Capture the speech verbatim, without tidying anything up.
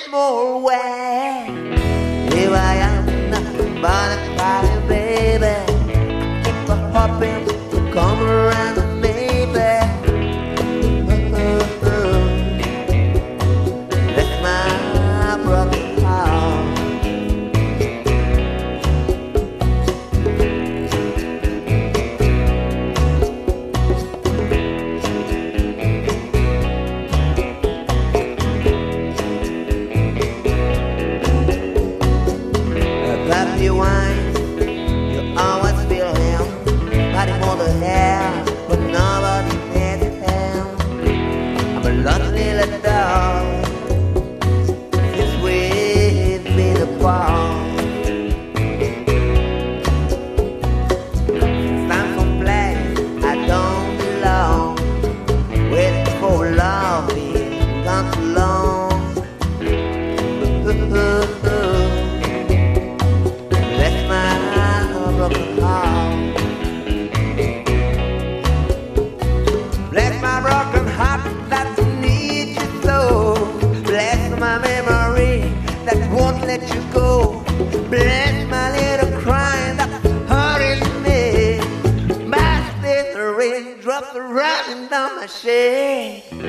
more way. Here I am, nothing but a crying baby. Keep a hoping to come around and maybe. Oh, oh, oh. That's my broken heart. Happy wine, you always feel him. Body more the hair, but nobody needs him. I'm a lonely little dog since we've been apart. Found some place I don't belong. Waiting for love, it's gone too long. Bless my broken heart that needs you so. Bless my memory that won't let you go. Bless my little crying that's hurting me. My the rain drops are running down my shade.